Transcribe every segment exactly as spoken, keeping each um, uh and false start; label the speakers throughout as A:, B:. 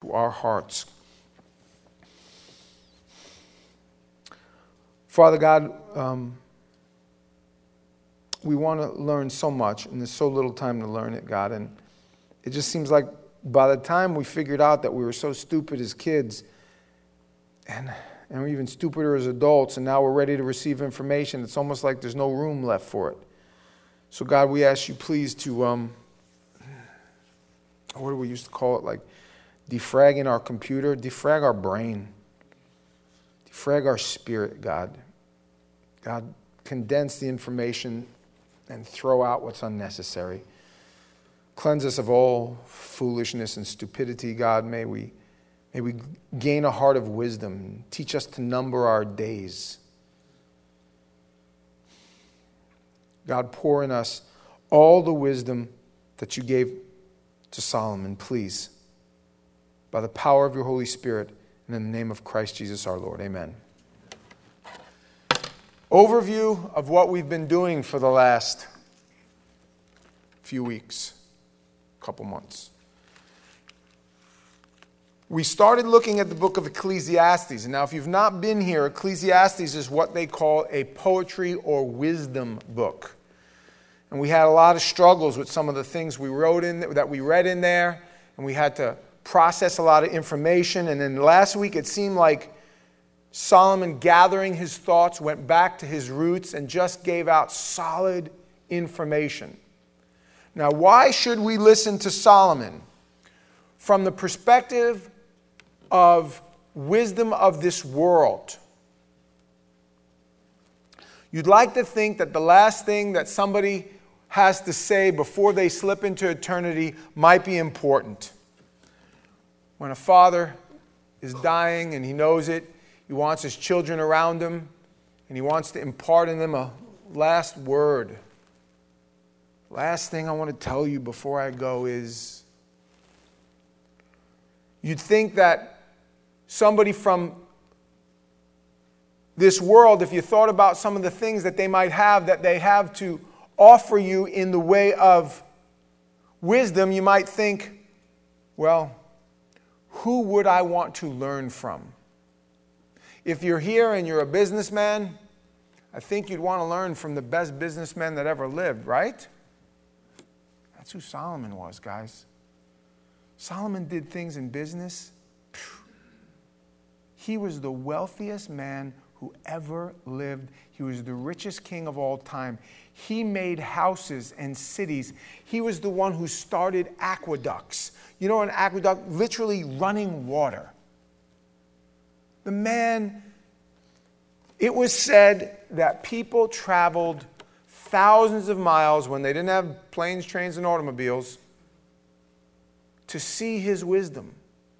A: to our hearts. Father God, um, we want to learn so much, and there's so little time to learn it, God. And it just seems like by the time we figured out that we were so stupid as kids, and, and we're even stupider as adults, and now we're ready to receive information, it's almost like there's no room left for it. So God, we ask you please to, um, what do we used to call it, like defragging our computer, defrag our brain, defrag our spirit, God. God, condense the information and throw out what's unnecessary. Cleanse us of all foolishness and stupidity, God. May we, may we gain a heart of wisdom. Teach us to number our days. God, pour in us all the wisdom that you gave to Solomon, please, by the power of your Holy Spirit, and in the name of Christ Jesus our Lord. Amen. Overview of what we've been doing for the last few weeks, couple months. We started looking at the book of Ecclesiastes. And now, if you've not been here, Ecclesiastes is what they call a poetry or wisdom book. And we had a lot of struggles with some of the things we wrote in that we read in there, and we had to process a lot of information. And then last week, it seemed like Solomon, gathering his thoughts, went back to his roots and just gave out solid information. Now, why should we listen to Solomon? From the perspective of wisdom of this world. You'd like to think that the last thing that somebody has to say before they slip into eternity might be important. When a father is dying and he knows it, he wants his children around him, and he wants to impart in them a last word. Last thing I want to tell you before I go is, you'd think that somebody from this world, if you thought about some of the things that they might have, that they have to offer you in the way of wisdom, you might think, well, who would I want to learn from? If you're here and you're a businessman, I think you'd want to learn from the best businessman that ever lived, right? That's who Solomon was, guys. Solomon did things in business. He was the wealthiest man who ever lived. He was the richest king of all time. He made houses and cities. He was the one who started aqueducts. You know, an aqueduct, literally running water. The man, it was said that people traveled thousands of miles when they didn't have planes, trains, and automobiles to see his wisdom.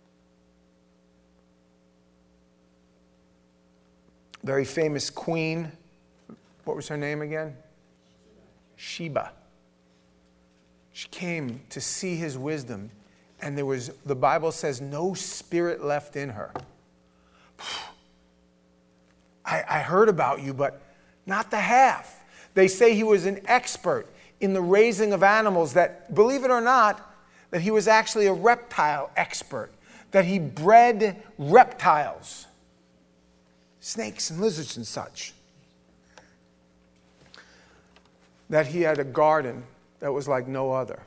A: Very famous queen, what was her name again? Sheba. She came to see his wisdom, and there was, the Bible says, no spirit left in her. I, I heard about you, but not the half. They say he was an expert in the raising of animals, that, believe it or not, that he was actually a reptile expert, that he bred reptiles, snakes and lizards and such, that he had a garden that was like no other.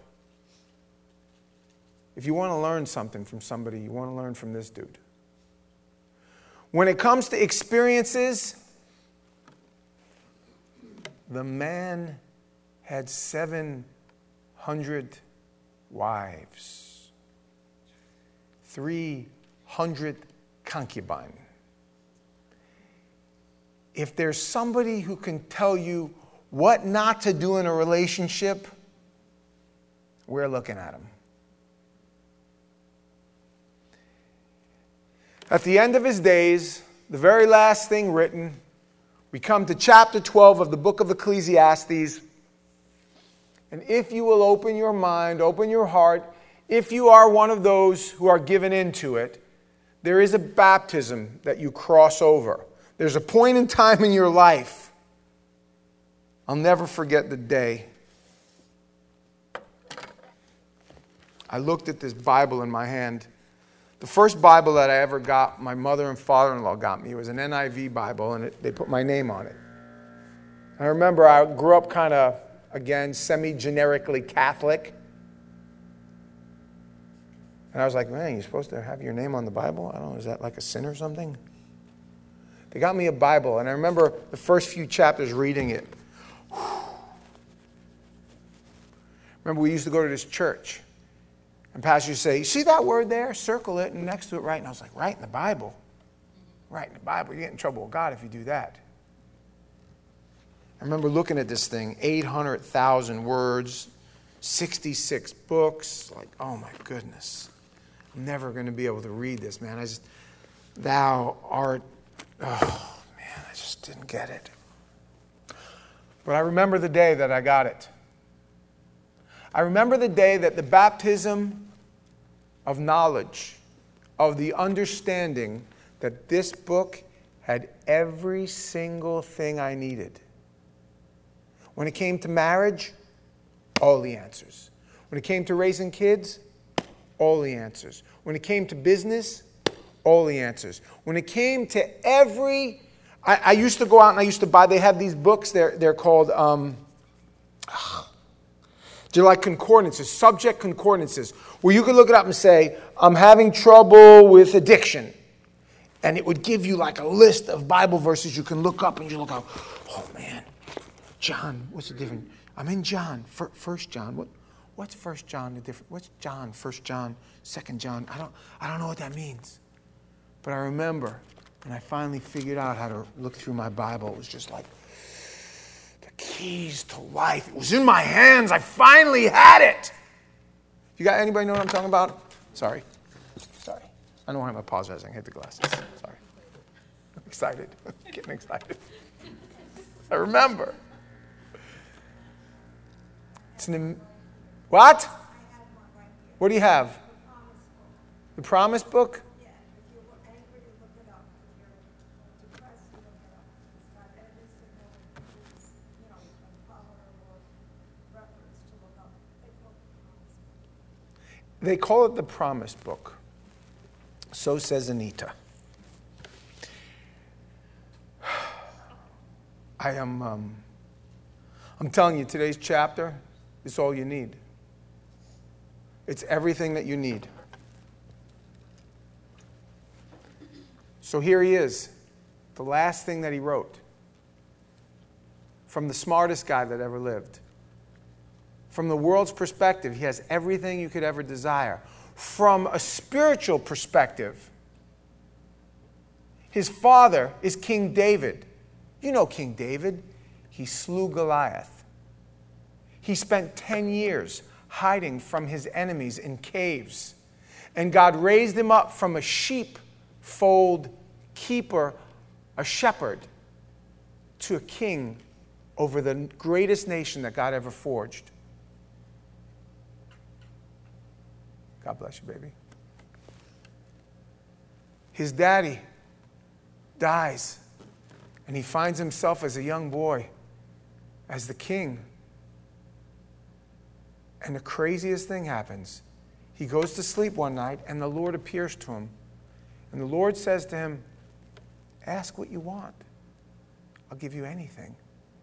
A: If you want to learn something from somebody, you want to learn from this dude. When it comes to experiences, the man had seven hundred wives, three hundred concubines. If there's somebody who can tell you what not to do in a relationship, we're looking at him. At the end of his days, the very last thing written, we come to chapter twelve of the book of Ecclesiastes. And if you will open your mind, open your heart, if you are one of those who are given into it, there is a baptism that you cross over. There's a point in time in your life. I'll never forget the day I looked at this Bible in my hand. The first Bible that I ever got, my mother and father-in-law got me. It was an N I V Bible, and it, they put my name on it. I remember I grew up kind of, again, semi-generically Catholic. And I was like, man, you're supposed to have your name on the Bible? I don't know, is that like a sin or something? They got me a Bible, and I remember the first few chapters reading it. Remember, we used to go to this church. And pastor would say, you see that word there? Circle it, and next to it, write. And I was like, right in the Bible. Right in the Bible. You get in trouble with God if you do that. I remember looking at this thing, eight hundred thousand words, sixty-six books. Like, oh my goodness. I'm never going to be able to read this, man. I just, thou art, oh man, I just didn't get it. But I remember the day that I got it. I remember the day that the baptism of knowledge, of the understanding that this book had every single thing I needed. When it came to marriage, all the answers. When it came to raising kids, all the answers. When it came to business, all the answers. When it came to every... I, I used to go out and I used to buy... They have these books, they're, they're called... Um, They're like concordances, subject concordances, where you could look it up and say, I'm having trouble with addiction. And it would give you like a list of Bible verses you can look up, and you look up, oh man, John, what's the difference? I'm in John, First John. What, what's First John? The different? What's John? First John, Second John. I don't, I don't know what that means. But I remember when I finally figured out how to look through my Bible, it was just like, keys to life. It was in my hands. I finally had it. You got anybody know what I'm talking about? Sorry. Sorry. I know why I'm apologizing. I hit the glasses. Sorry. I'm excited. I'm getting excited. I remember. It's an, what? What do you have? The Promise Book? They call it the Promise Book. So says Anita. I am, um, I'm telling you, today's chapter is all you need. It's everything that you need. So here he is, the last thing that he wrote. From the smartest guy that ever lived. From the world's perspective, he has everything you could ever desire. From a spiritual perspective, his father is King David. You know King David. He slew Goliath. He spent ten years hiding from his enemies in caves. And God raised him up from a sheepfold keeper, a shepherd, to a king over the greatest nation that God ever forged. God bless you, baby. His daddy dies, and he finds himself as a young boy, as the king. And the craziest thing happens. He goes to sleep one night, and the Lord appears to him. And the Lord says to him, ask what you want. I'll give you anything.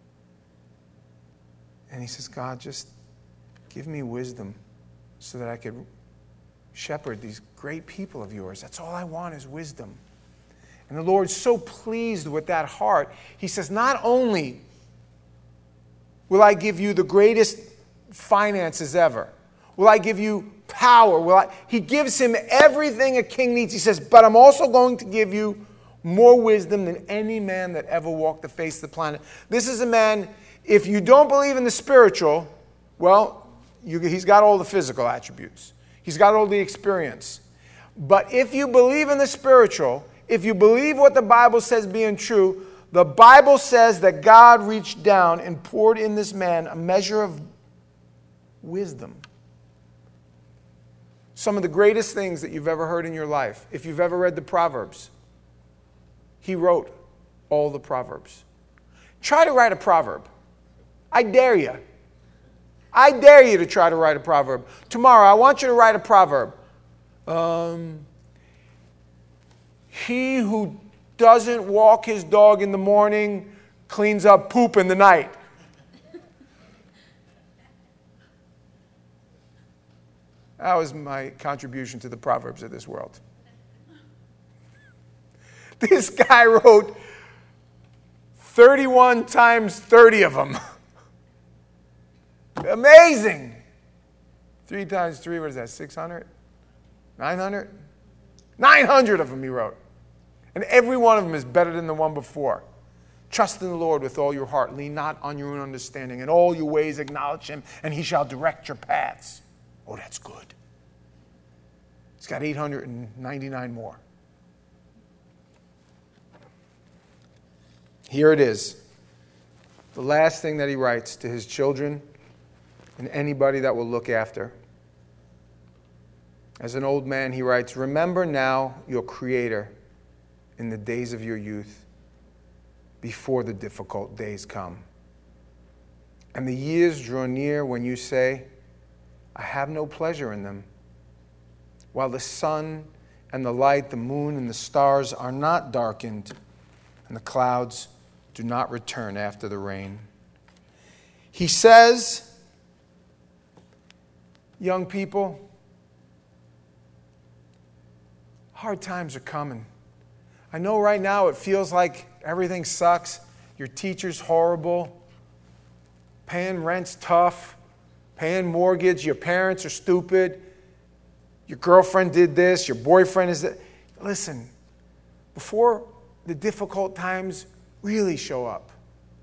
A: And he says, God, just give me wisdom so that I could shepherd these great people of yours. That's all I want is wisdom. And the Lord's so pleased with that heart. He says, not only will I give you the greatest finances ever, will I give you power, will I? He gives him everything a king needs. He says, but I'm also going to give you more wisdom than any man that ever walked the face of the planet. This is a man, if you don't believe in the spiritual, well, you, he's got all the physical attributes. He's got all the experience. But if you believe in the spiritual, if you believe what the Bible says being true, the Bible says that God reached down and poured in this man a measure of wisdom. Some of the greatest things that you've ever heard in your life, if you've ever read the Proverbs, he wrote all the Proverbs. Try to write a proverb. I dare you. I dare you to try to write a proverb. Tomorrow, I want you to write a proverb. Um, He who doesn't walk his dog in the morning cleans up poop in the night. That was my contribution to the Proverbs of this world. This guy wrote thirty-one times thirty of them. Amazing. Three times three, what is that, six hundred? nine hundred? nine hundred of them he wrote. And every one of them is better than the one before. Trust in the Lord with all your heart. Lean not on your own understanding. In all your ways acknowledge him, and he shall direct your paths. Oh, that's good. He's got eight hundred ninety-nine more. Here it is. The last thing that he writes to his children and anybody that will look after. As an old man, he writes, remember now your Creator in the days of your youth, before the difficult days come. And the years draw near when you say, I have no pleasure in them. While the sun and the light, the moon and the stars are not darkened, and the clouds do not return after the rain. He says, young people, hard times are coming. I know right now it feels like everything sucks. Your teacher's horrible. Paying rent's tough. Paying mortgage. Your parents are stupid. Your girlfriend did this. Your boyfriend is that. Listen, before the difficult times really show up,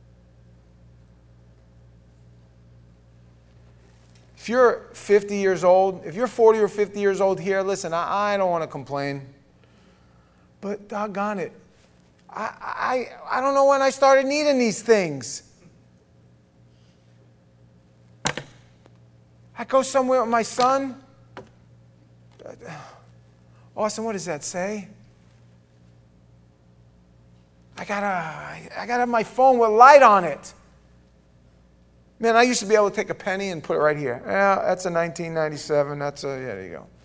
A: if you're fifty years old, if you're forty or fifty years old here, listen, I, I don't want to complain. But doggone it, I, I, I don't know when I started needing these things. I go somewhere with my son. Austin, what does that say? I got a, I got my phone with light on it. Man, I used to be able to take a penny and put it right here. Yeah, that's a nineteen ninety-seven. That's a, yeah, there you go.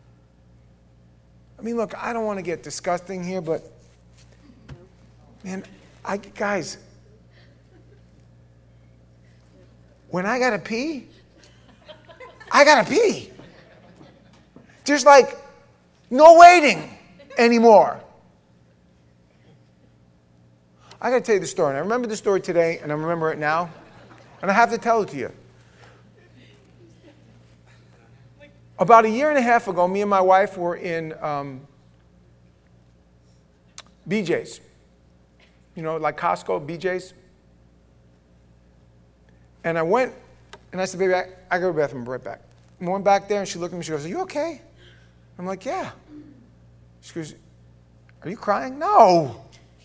A: I mean, look, I don't want to get disgusting here, but, man, I, guys, when I got to pee, I got to pee. There's like no waiting anymore. I got to tell you the story. And I remember the story today, and I remember it now. And I have to tell it to you. About a year and a half ago, me and my wife were in um, B J's. You know, like Costco, B J's. And I went, and I said, baby, I, I go to the bathroom, I'll be right back. I went back there, and she looked at me, she goes, are you okay? I'm like, yeah. She goes, are you crying? No.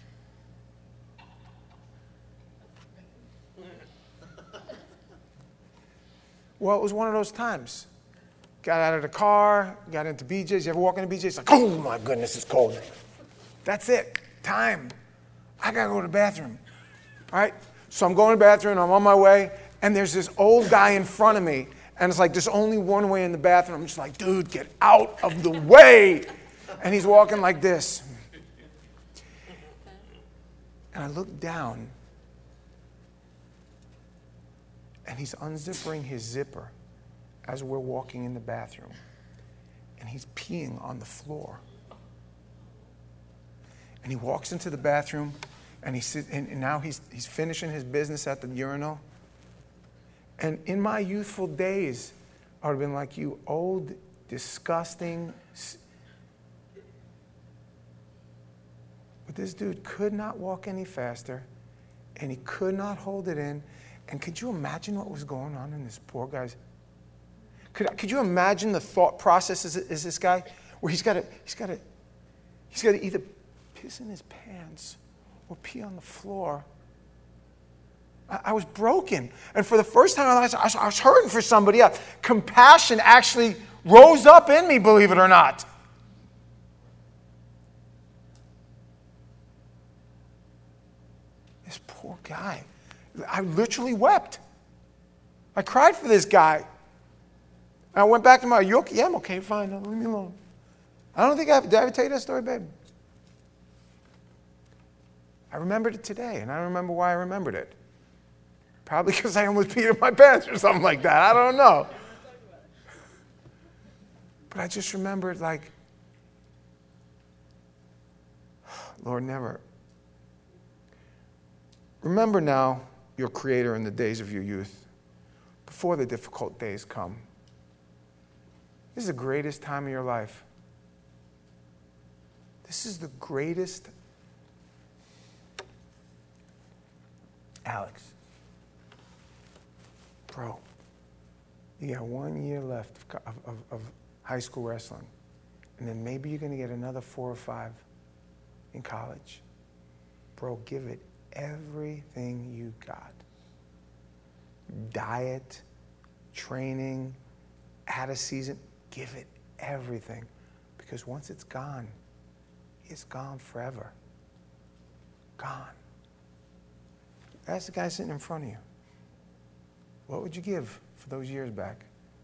A: Well, it was one of those times. Got out of the car, got into B J's. You ever walk into B J's? Like, oh my goodness, it's cold. That's it. Time. I got to go to the bathroom. All right? So I'm going to the bathroom, I'm on my way, and there's this old guy in front of me, and it's like there's only one way in the bathroom. I'm just like, dude, get out of the way. And he's walking like this. And I look down, and he's unzipping his zipper as we're walking in the bathroom. And he's peeing on the floor. And he walks into the bathroom, and he sits, and, and now he's he's finishing his business at the urinal. And in my youthful days, I would have been like, you old, disgusting. But this dude could not walk any faster, and he could not hold it in. And could you imagine what was going on in this poor guy's? Could, could you imagine the thought process as, as this guy, where he's got to he's got to he's got to either piss in his pants or pee on the floor. I, I was broken, and for the first time in my life, I was, I was hurting for somebody else. Compassion actually rose up in me, believe it or not. This poor guy. I literally wept. I cried for this guy. I went back to my, are you okay? Yeah, I'm okay, fine. No, leave me alone. I don't think I have, did I ever tell you that story, babe? I remembered it today, and I don't remember why I remembered it. Probably because I almost peed my pants or something like that. I don't know. But I just remembered, like, Lord, never. Remember now your Creator in the days of your youth, before the difficult days come. This is the greatest time of your life. This is the greatest. Alex, bro, you got one year left of, of, of high school wrestling, and then maybe you're going to get another four or five in college. Bro, give it everything you got. Diet, training, add a season, give it everything. Because once it's gone, it's gone forever. Gone. Ask the guy sitting in front of you. What would you give for those years back?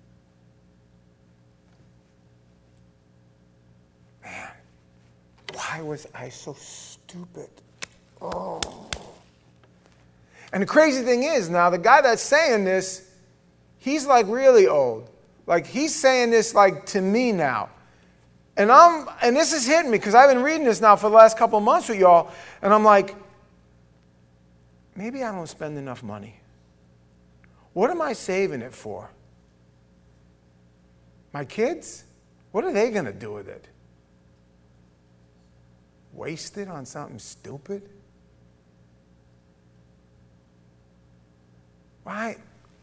A: Man, why was I so stupid? Oh. And the crazy thing is, now the guy that's saying this, he's like really old. Like he's saying this like to me now. And I'm and this is hitting me because I've been reading this now for the last couple of months with y'all, and I'm like, maybe I don't spend enough money. What am I saving it for? My kids? What are they going to do with it? Waste it on something stupid? Why?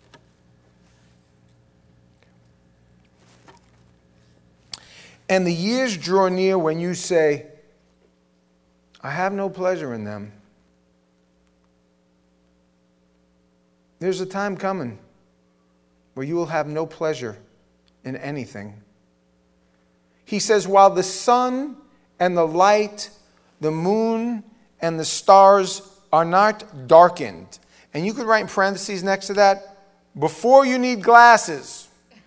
A: And the years draw near when you say, I have no pleasure in them. There's a time coming where you will have no pleasure in anything. He says, while the sun and the light, the moon and the stars are not darkened. And you could write in parentheses next to that, before you need glasses.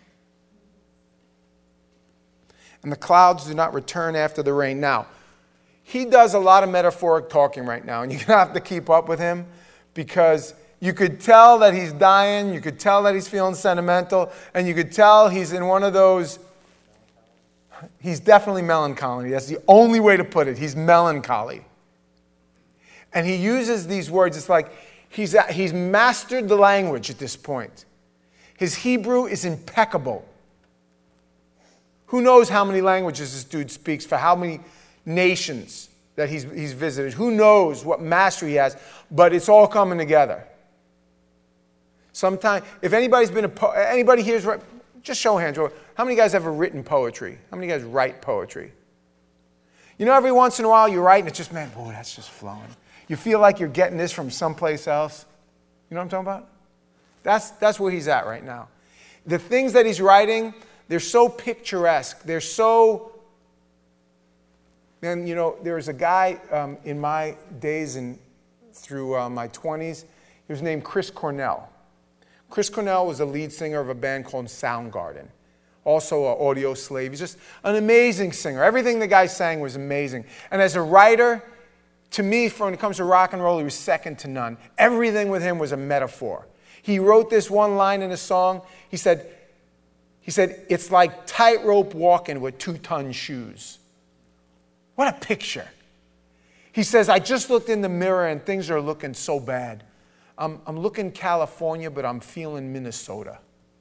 A: And the clouds do not return after the rain. Now, he does a lot of metaphoric talking right now, and you're going to have to keep up with him because you could tell that he's dying, you could tell that he's feeling sentimental, and you could tell he's in one of those, he's definitely melancholy. That's the only way to put it. He's melancholy. And he uses these words. It's like he's, he's mastered the language at this point. His Hebrew is impeccable. Who knows how many languages this dude speaks for how many nations that he's, he's visited. Who knows what mastery he has, but it's all coming together. Sometimes, if anybody's been a po- anybody here's just show hands. How many guys ever written poetry? How many guys write poetry? You know, every once in a while you write and it's just, man, boy, that's just flowing. You feel like you're getting this from someplace else. You know what I'm talking about? That's that's where he's at right now. The things that he's writing, they're so picturesque. They're so. And you know, there was a guy um, in my days and through uh, my twenties. He was named Chris Cornell. Chris Cornell was the lead singer of a band called Soundgarden. Also an Audio Slave. He's just an amazing singer. Everything the guy sang was amazing. And as a writer, to me, when it comes to rock and roll, he was second to none. Everything with him was a metaphor. He wrote this one line in a song. He said, he said, it's like tightrope walking with two-ton shoes. What a picture. He says, I just looked in the mirror and things are looking so bad. I'm, I'm looking California, but I'm feeling Minnesota.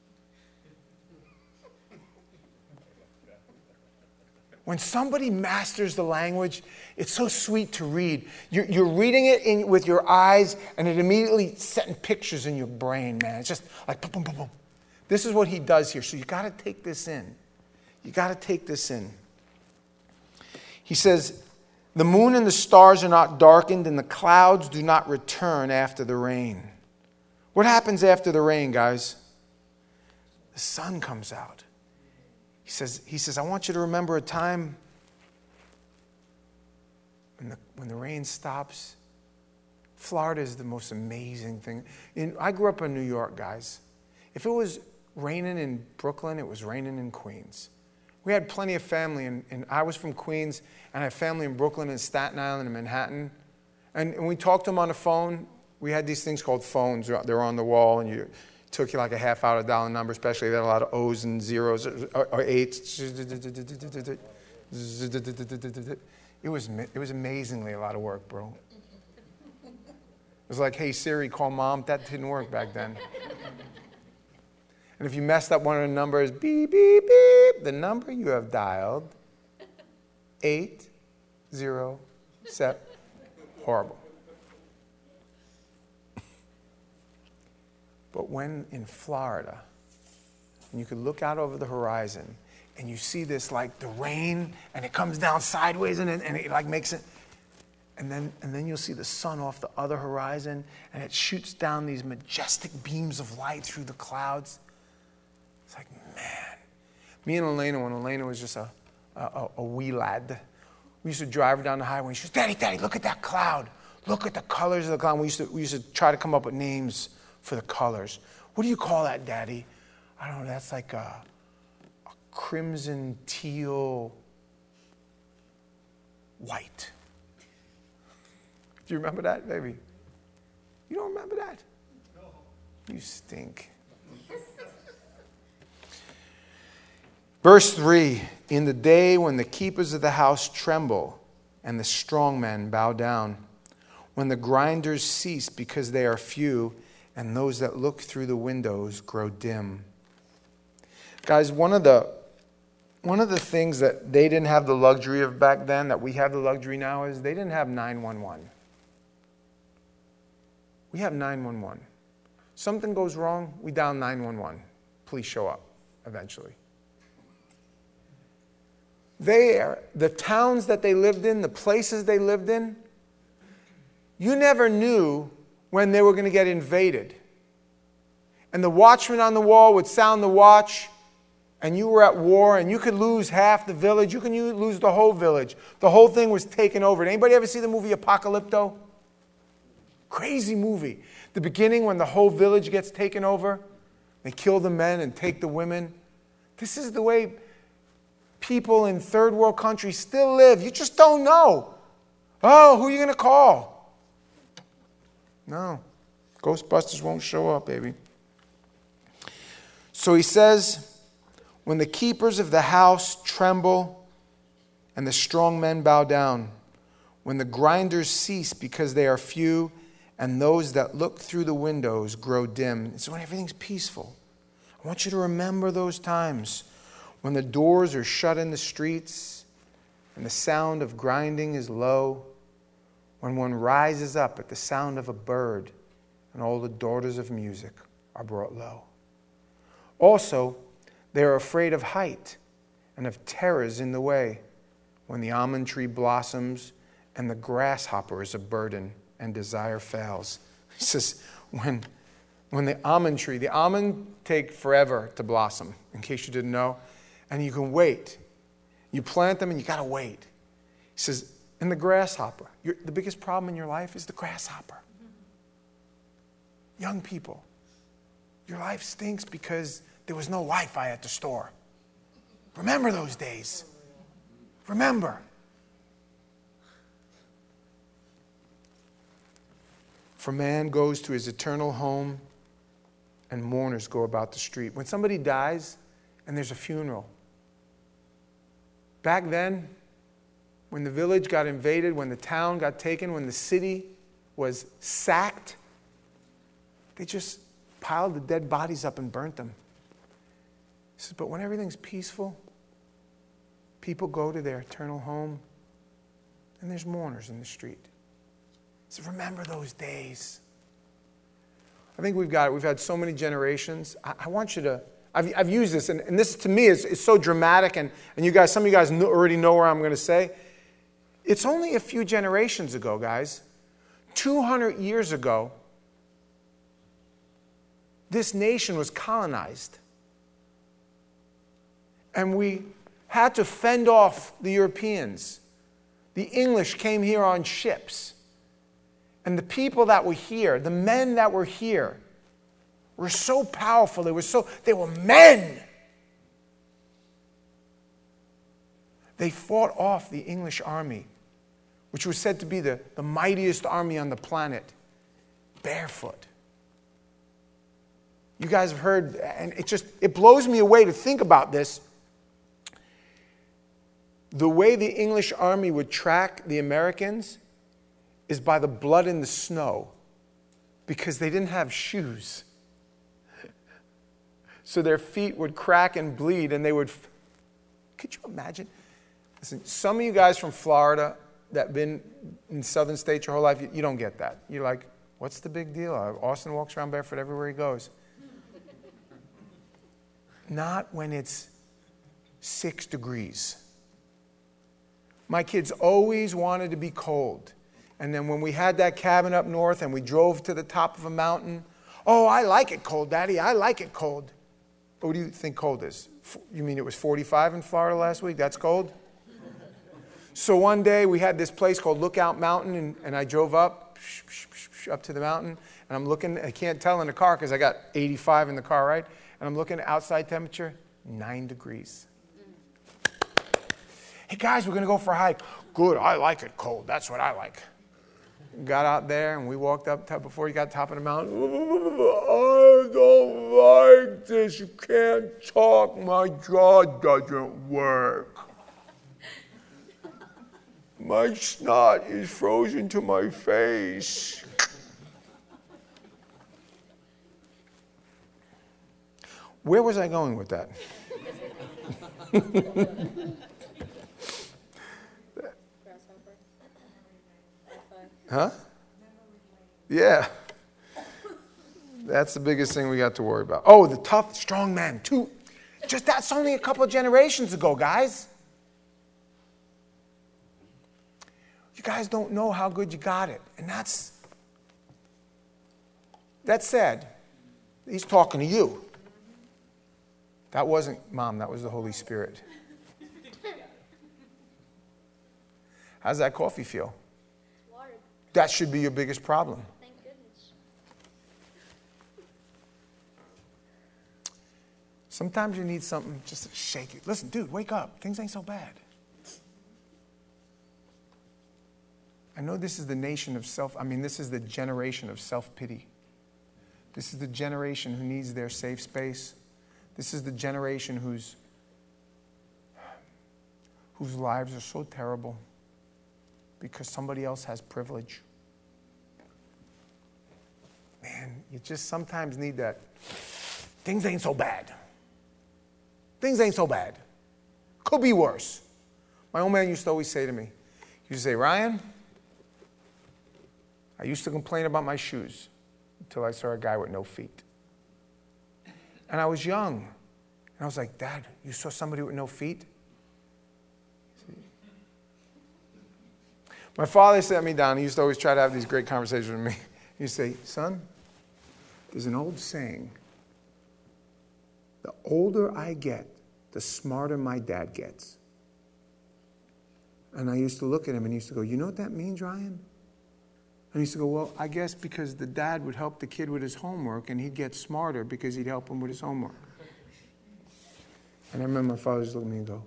A: When somebody masters the language, it's so sweet to read. You're, you're reading it in, with your eyes, and it immediately setting pictures in your brain, man. It's just like boom, boom, boom, boom. This is what he does here. So you got to take this in. You got to take this in. He says, the moon and the stars are not darkened, and the clouds do not return after the rain. What happens after the rain, guys? The sun comes out. He says, he says, I want you to remember a time when the, when the rain stops. Florida is the most amazing thing. In, I grew up in New York, guys. If it was raining in Brooklyn, it was raining in Queens. We had plenty of family, and, and I was from Queens, and I had family in Brooklyn and Staten Island and Manhattan. And, and we talked to them on the phone. We had these things called phones. They're on the wall, and you, it took you like a half hour to dial a number, especially if they had a lot of O's and zeros or, or eights. It was, it was amazingly a lot of work, bro. It was like, hey, Siri, call mom. That didn't work back then. And if you messed up one of the numbers, beep, beep, beep, the number you have dialed, eight, zero, seven, horrible. But when in Florida, and you could look out over the horizon, and you see this like the rain, and it comes down sideways, and it, and it like makes it, and then and then you'll see the sun off the other horizon, and it shoots down these majestic beams of light through the clouds. It's like, man. Me and Elena, when Elena was just a, a, a wee lad, we used to drive her down the highway. She says, Daddy, Daddy, look at that cloud. Look at the colors of the cloud. We used to, we used to try to come up with names for the colors. What do you call that, Daddy? I don't know. That's like a, a crimson, teal, white. Do you remember that, baby? You don't remember that? No. You stink. Verse three, in the day when the keepers of the house tremble and the strong men bow down, when the grinders cease because they are few, and those that look through the windows grow dim. Guys, one of the one of the things that they didn't have the luxury of back then that we have the luxury now is they didn't have nine one one. We have nine one one. Something goes wrong, we dial nine one one. Please show up eventually. There, the towns that they lived in, the places they lived in, you never knew when they were going to get invaded. And the watchman on the wall would sound the watch, and you were at war, and you could lose half the village. You could lose the whole village. The whole thing was taken over. Did anybody ever see the movie Apocalypto? Crazy movie. The beginning when the whole village gets taken over. They kill the men and take the women. This is the way people in third world countries still live. You just don't know. Oh, who are you going to call? No. Ghostbusters won't show up, baby. So he says, when the keepers of the house tremble and the strong men bow down, when the grinders cease because they are few and those that look through the windows grow dim. It's when everything's peaceful. I want you to remember those times when the doors are shut in the streets and the sound of grinding is low, when one rises up at the sound of a bird and all the daughters of music are brought low. Also, they are afraid of height and of terrors in the way, when the almond tree blossoms and the grasshopper is a burden and desire fails. He says, when, when the almond tree, the almond take forever to blossom, in case you didn't know, and you can wait. You plant them and you got to wait. He says, and the grasshopper, your, the biggest problem in your life is the grasshopper. Young people, your life stinks because there was no Wi-Fi at the store. Remember those days. Remember. For man goes to his eternal home, and mourners go about the street. When somebody dies and there's a funeral, back then, when the village got invaded, when the town got taken, when the city was sacked, they just piled the dead bodies up and burnt them. He says, but when everything's peaceful, people go to their eternal home, and there's mourners in the street. He says, remember those days. I think we've got it. We've had so many generations. I, I want you to, I've, I've used this, and, and this to me is, is so dramatic, and, and you guys, some of you guys know, already know where I'm going to say. It's only a few generations ago, guys. two hundred years ago, this nation was colonized. And we had to fend off the Europeans. The English came here on ships. And the people that were here, the men that were here, were so powerful. They were so, they were men. They fought off the English army which was said to be the, the mightiest army on the planet, barefoot. You guys have heard, and it just, it blows me away to think about this. The way the English army would track the Americans is by the blood in the snow, because they didn't have shoes. So their feet would crack and bleed, and they would, could you imagine? Listen, some of you guys from Florida that have been in southern states your whole life, you, you don't get that. You're like, what's the big deal? Austin walks around barefoot everywhere he goes. Not when it's six degrees. My kids always wanted to be cold. And then when we had that cabin up north and we drove to the top of a mountain, oh, I like it cold, Daddy. I like it cold. But what do you think cold is? You mean it was forty-five in Florida last week? That's cold? So one day we had this place called Lookout Mountain, and, and I drove up, up to the mountain, and I'm looking, I can't tell in the car because I got eighty-five in the car, right? And I'm looking at outside temperature, nine degrees. Hey guys, we're going to go for a hike. Good, I like it cold. That's what I like. Got out there and we walked up top before you got top of the mountain. I don't like this. You can't talk. My jaw doesn't work. My snot is frozen to my face. Where was I going with that? Huh? Yeah. That's the biggest thing we got to worry about. Oh, the tough, strong man. Two. Just that's only a couple of generations ago, guys. You guys don't know how good you got it. And that's, that's sad. He's talking to you. That wasn't Mom, that was the Holy Spirit. How's that coffee feel? Water. That should be your biggest problem.
B: Thank goodness.
A: Sometimes you need something just to shake you. Listen, dude, wake up. Things ain't so bad. I know this is the nation of self, I mean, this is the generation of self-pity. This is the generation who needs their safe space. This is the generation whose, whose lives are so terrible because somebody else has privilege. Man, you just sometimes need that. Things ain't so bad. Things ain't so bad. Could be worse. My old man used to always say to me, he used to say, Ryan, I used to complain about my shoes until I saw a guy with no feet. And I was young. And I was like, Dad, you saw somebody with no feet? My father sat me down. He used to always try to have these great conversations with me. He'd say, son, there's an old saying. The older I get, the smarter my dad gets. And I used to look at him and he used to go, you know what that means, Ryan? And he used to go, well, I guess because the dad would help the kid with his homework and he'd get smarter because he'd help him with his homework. And I remember my father just looked at me and go,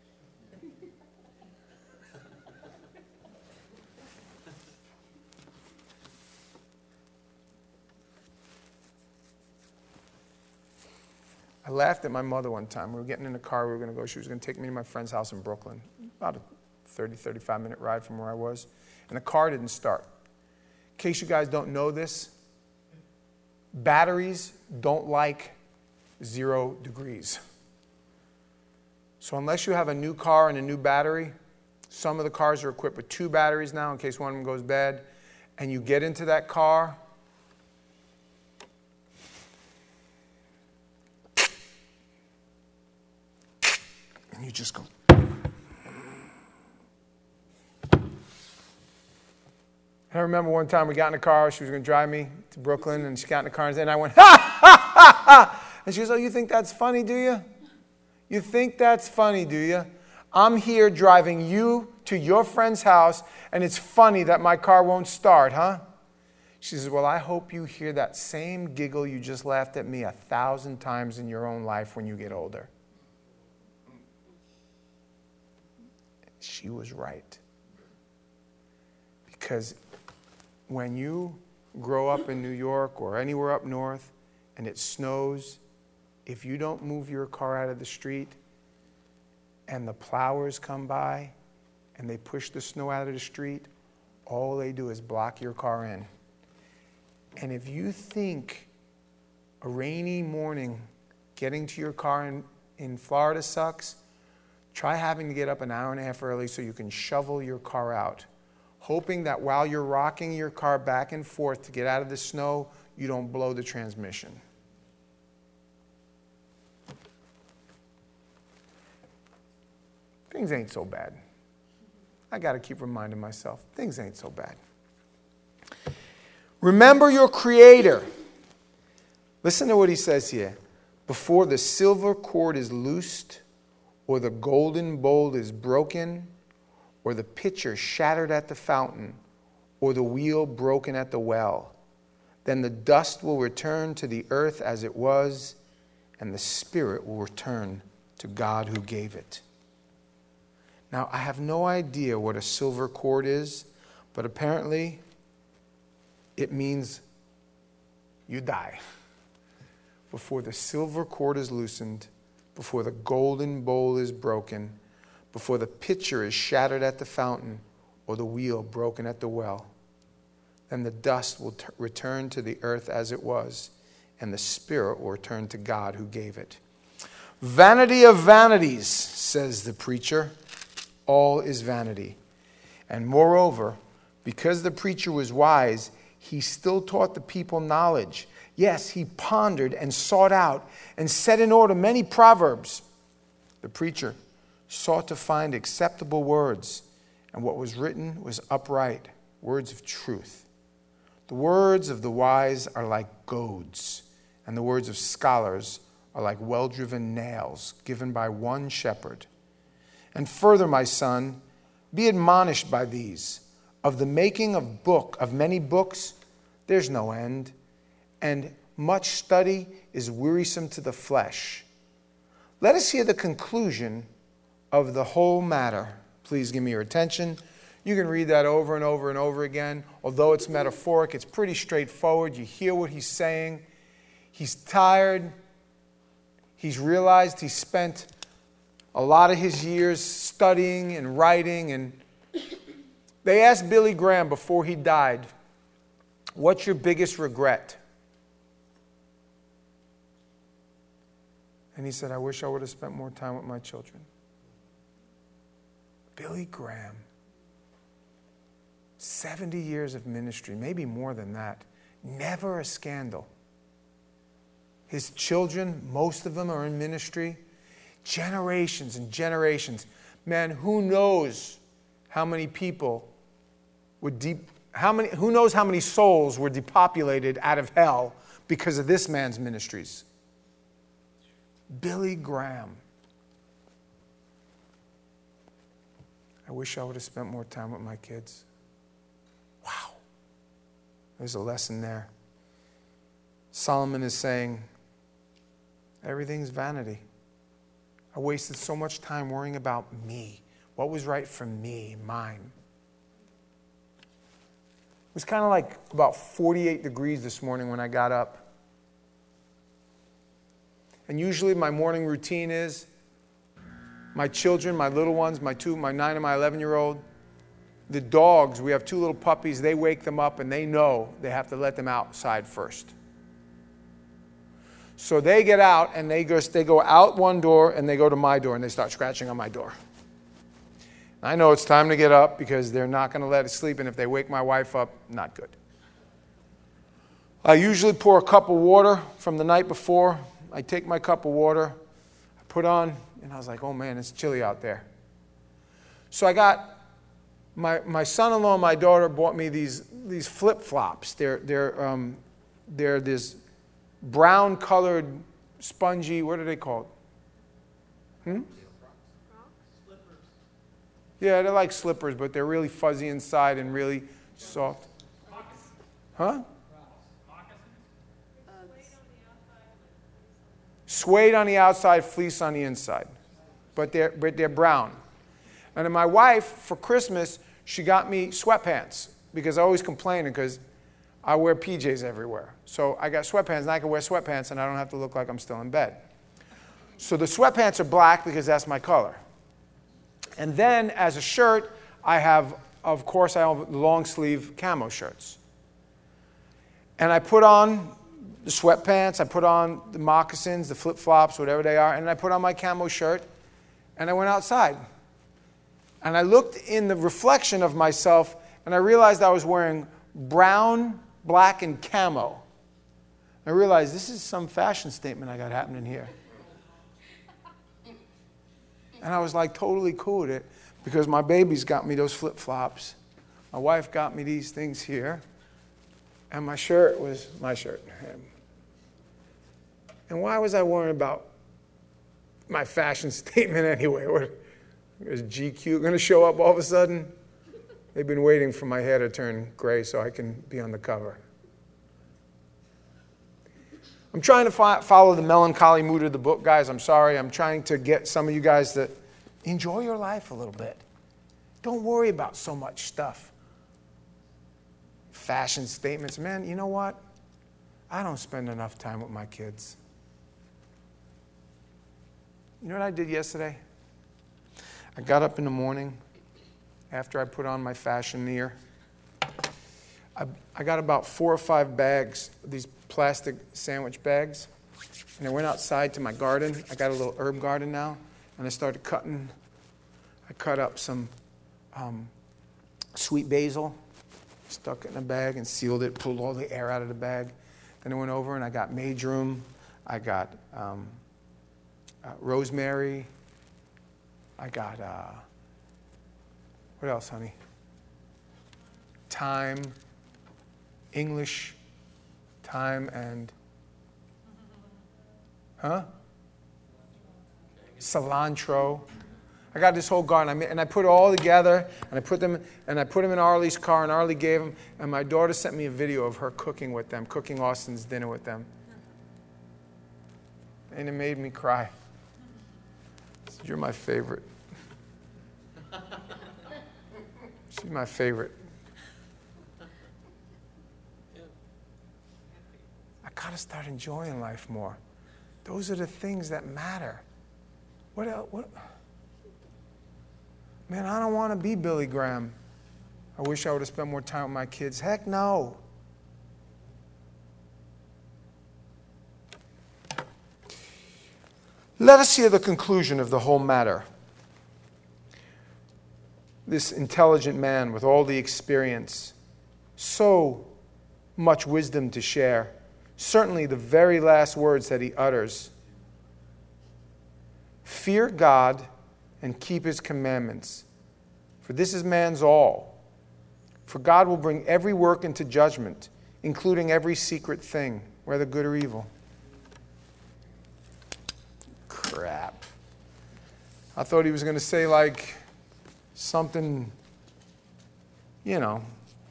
A: I laughed at my mother one time. We were getting in the car. We were going to go. She was going to take me to my friend's house in Brooklyn, about a thirty, thirty-five minute ride from where I was. And the car didn't start. In case you guys don't know this, batteries don't like zero degrees. So unless you have a new car and a new battery, some of the cars are equipped with two batteries now in case one of them goes bad, and you get into that car, and you just go. I remember one time we got in the car, she was going to drive me to Brooklyn, and she got in the car, and then I went, ha, ha, ha, ha. And she goes, oh, you think that's funny, do you? You think that's funny, do you? I'm here driving you to your friend's house, and it's funny that my car won't start, huh? She says, well, I hope you hear that same giggle you just laughed at me a thousand times in your own life when you get older. She was right. Because when you grow up in New York or anywhere up north and it snows, if you don't move your car out of the street and the plowers come by and they push the snow out of the street, all they do is block your car in. And if you think a rainy morning getting to your car in, in Florida sucks, try having to get up an hour and a half early so you can shovel your car out, hoping that while you're rocking your car back and forth to get out of the snow, you don't blow the transmission. Things ain't so bad. I got to keep reminding myself, things ain't so bad. Remember your Creator. Listen to what he says here. Before the silver cord is loosed, or the golden bowl is broken, or the pitcher shattered at the fountain, or the wheel broken at the well, then the dust will return to the earth as it was, and the spirit will return to God who gave it. Now, I have no idea what a silver cord is, but apparently it means you die. Before the silver cord is loosened, before the golden bowl is broken, before the pitcher is shattered at the fountain, or the wheel broken at the well, then the dust will t- return to the earth as it was, and the spirit will return to God who gave it. Vanity of vanities, says the preacher. All is vanity. And moreover, because the preacher was wise, he still taught the people knowledge. Yes, he pondered and sought out and set in order many proverbs. The preacher sought to find acceptable words, and what was written was upright, words of truth. The words of the wise are like goads, and the words of scholars are like well-driven nails given by one shepherd. And further, my son, be admonished by these. Of the making of book, of many books, there's no end, and much study is wearisome to the flesh. Let us hear the conclusion of the whole matter. Please give me your attention. You can read that over and over and over again. Although it's metaphoric, it's pretty straightforward. You hear what he's saying. He's tired. He's realized he spent a lot of his years studying and writing. And they asked Billy Graham before he died, what's your biggest regret? And he said, I wish I would have spent more time with my children. Billy Graham, seventy years of ministry, maybe more than that, never a scandal. His children, most of them are in ministry. Generations and generations. Man, who knows how many people would deep, how many, who knows how many souls were depopulated out of hell because of this man's ministries? Billy Graham. I wish I would have spent more time with my kids. Wow. There's a lesson there. Solomon is saying, everything's vanity. I wasted so much time worrying about me. What was right for me, mine. It was kind of like about forty-eight degrees this morning when I got up. And usually my morning routine is my children, my little ones, my two, my nine and my eleven-year-old, the dogs, we have two little puppies, they wake them up and they know they have to let them outside first. So they get out and they go, they go out one door and they go to my door and they start scratching on my door. I know it's time to get up because they're not going to let us sleep, and if they wake my wife up, not good. I usually pour a cup of water from the night before. I take my cup of water, I put on, and I was like, oh man, it's chilly out there. So I got, my, my son-in-law and my daughter bought me these, these flip-flops. They're, they're, um, they're this brown-colored, spongy, what are they called? Hmm?
B: Slippers.
A: Yeah, they're like slippers, but they're really fuzzy inside and really soft. Huh? Suede on the outside, fleece on the inside. But they're, but they're brown. And then my wife, for Christmas, she got me sweatpants. because I always complain because I wear P Js everywhere. So I got sweatpants, and I can wear sweatpants, and I don't have to look like I'm still in bed. So the sweatpants are black because that's my color. And then as a shirt, I have, of course, I have long sleeve camo shirts. And I put on the sweatpants, I put on the moccasins, the flip-flops, whatever they are, and I put on my camo shirt, and I went outside. And I looked in the reflection of myself, and I realized I was wearing brown, black, and camo. I realized this is some fashion statement I got happening here. And I was like totally cool with it because my baby's got me those flip-flops. My wife got me these things here. And my shirt was my shirt. And why was I worrying about my fashion statement anyway? What, is G Q going to show up all of a sudden? They've been waiting for my hair to turn gray so I can be on the cover. I'm trying to fi- follow the melancholy mood of the book, guys. I'm sorry. I'm trying to get some of you guys to enjoy your life a little bit. Don't worry about so much stuff. Fashion statements. Man, you know what? I don't spend enough time with my kids. You know what I did yesterday? I got up in the morning after I put on my fashioneer. I, I got about four or five bags, these plastic sandwich bags, and I went outside to my garden. I got a little herb garden now, and I started cutting. I cut up some um, sweet basil, stuck it in a bag and sealed it, pulled all the air out of the bag. Then I went over and I got marjoram, I got um, uh, rosemary, I got, uh, what else, honey? Thyme, English thyme and, huh? Cilantro. I got this whole garden, I made, and I put it all together, and I put them, and I put them in Arlie's car, and Arlie gave them, and my daughter sent me a video of her cooking with them, cooking Austin's dinner with them, and it made me cry. She said, "You're my favorite." She's my favorite. I gotta start enjoying life more. Those are the things that matter. What else? What? Man, I don't want to be Billy Graham. I wish I would have spent more time with my kids. Heck no. Let us hear the conclusion of the whole matter. This intelligent man with all the experience, so much wisdom to share, certainly the very last words that he utters. Fear God and keep his commandments, for this is man's all. For God will bring every work into judgment, including every secret thing, whether good or evil. Crap. I thought he was going to say like something, you know,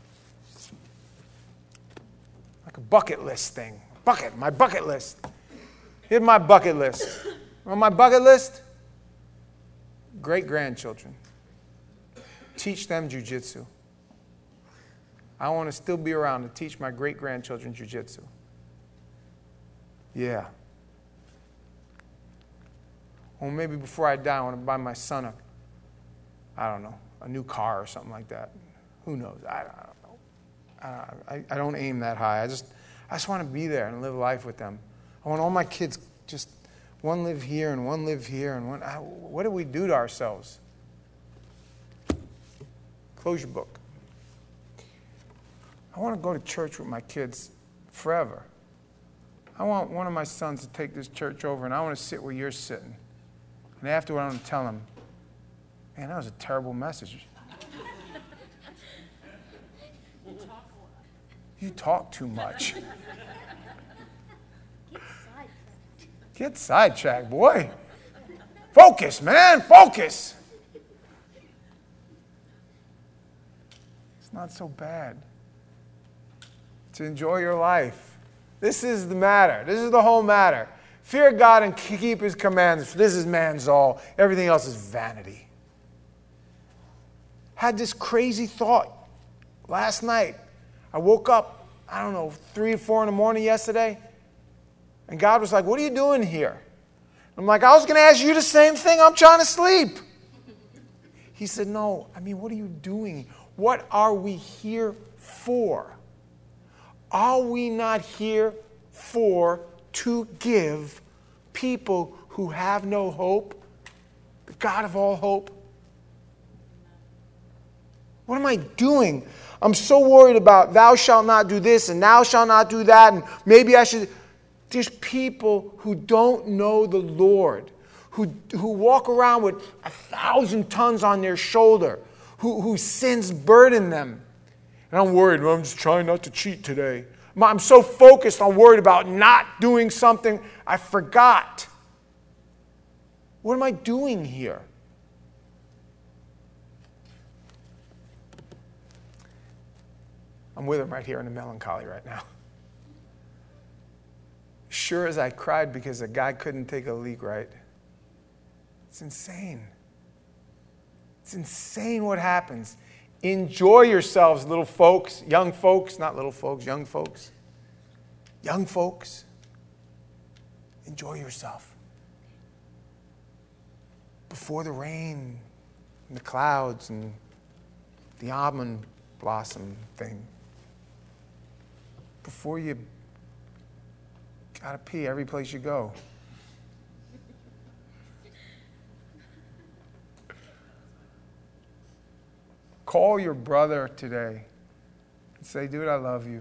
A: like a bucket list thing. Bucket, my bucket list. Here's my bucket list. On my bucket list, great-grandchildren. Teach them jiu-jitsu. I want to still be around to teach my great-grandchildren jiu-jitsu. Yeah. Or maybe before I die, I want to buy my son a, I don't know, a new car or something like that. Who knows? I, I don't know. I, I, I don't aim that high. I just, I just want to be there and live life with them. I want all my kids just one live here and one live here and one. I, what do we do to ourselves? Close your book. I want to go to church with my kids forever. I want one of my sons to take this church over, and I want to sit where you're sitting. And afterward, I want to tell him, man, that was a terrible message. You talk too much. Get sidetracked, boy. Focus, man, focus. It's not so bad. To enjoy your life. This is the matter. This is the whole matter. Fear God and keep his commands. This is man's all. Everything else is vanity. Had this crazy thought Last night, I woke up, I don't know, three or four in the morning yesterday, and God was like, what are you doing here? I'm like, I was going to ask you the same thing. I'm trying to sleep. He said, no, I mean, what are you doing? What are we here for? Are we not here for to give people who have no hope, the God of all hope? What am I doing? I'm so worried about thou shalt not do this and thou shalt not do that, and maybe I should. There's people who don't know the Lord, who, who walk around with a thousand tons on their shoulder, who, who sins burden them. And I'm worried, well, I'm just trying not to cheat today. I'm so focused on worried about not doing something, I forgot. What am I doing here? I'm with him right here in the melancholy right now. Sure as I cried because a guy couldn't take a leak right. It's insane. It's insane what happens. Enjoy yourselves, little folks, young folks, not little folks, young folks. Young folks, enjoy yourself. Before the rain and the clouds and the almond blossom thing. Before you gotta pee every place you go. Call your brother today and say, dude, I love you.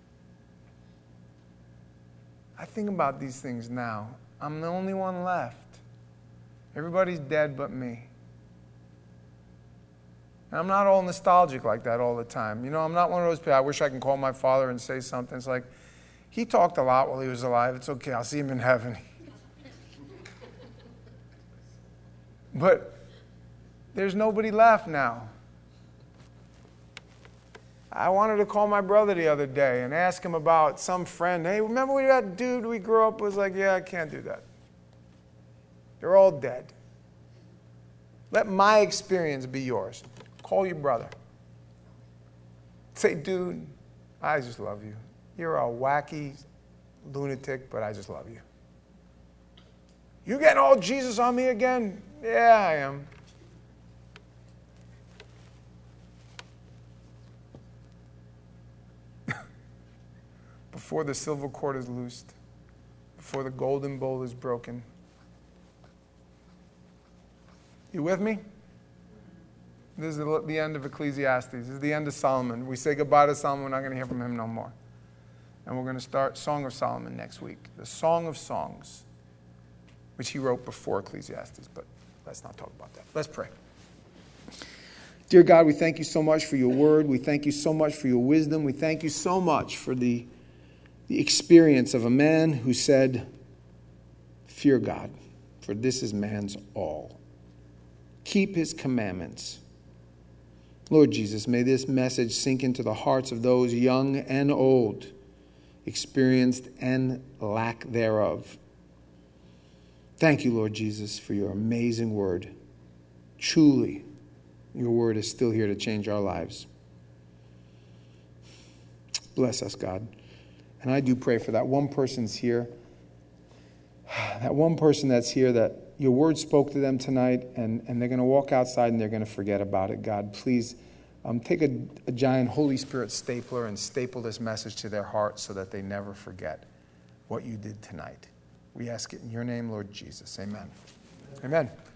A: I think about these things now. I'm the only one left. Everybody's dead but me. And I'm not all nostalgic like that all the time. You know, I'm not one of those people, I wish I can call my father and say something. It's like, he talked a lot while he was alive. It's okay, I'll see him in heaven. But there's nobody left now. I wanted to call my brother the other day and ask him about some friend. Hey, remember when that dude we grew up with was like, yeah, I can't do that. They're all dead. Let my experience be yours. Call your brother. Say, dude, I just love you. You're a wacky lunatic, but I just love you. You getting all Jesus on me again? Yeah, I am. Before the silver cord is loosed, before the golden bowl is broken. You with me? This is the end of Ecclesiastes. This is the end of Solomon. We say goodbye to Solomon. We're not going to hear from him no more. And we're going to start Song of Solomon next week. The Song of Songs, which he wrote before Ecclesiastes. But let's not talk about that. Let's pray. Dear God, we thank you so much for your word. We thank you so much for your wisdom. We thank you so much for the, the experience of a man who said, fear God, for this is man's all. Keep his commandments. Lord Jesus, may this message sink into the hearts of those young and old, experienced and lack thereof. Thank you, Lord Jesus, for your amazing word. Truly, your word is still here to change our lives. Bless us, God. And I do pray for that one person's here, that one person that's here that your word spoke to them tonight, and, and they're going to walk outside and they're going to forget about it. God, please um, take a, a giant Holy Spirit stapler and staple this message to their heart so that they never forget what you did tonight. We ask it in your name, Lord Jesus. Amen. Amen. Amen.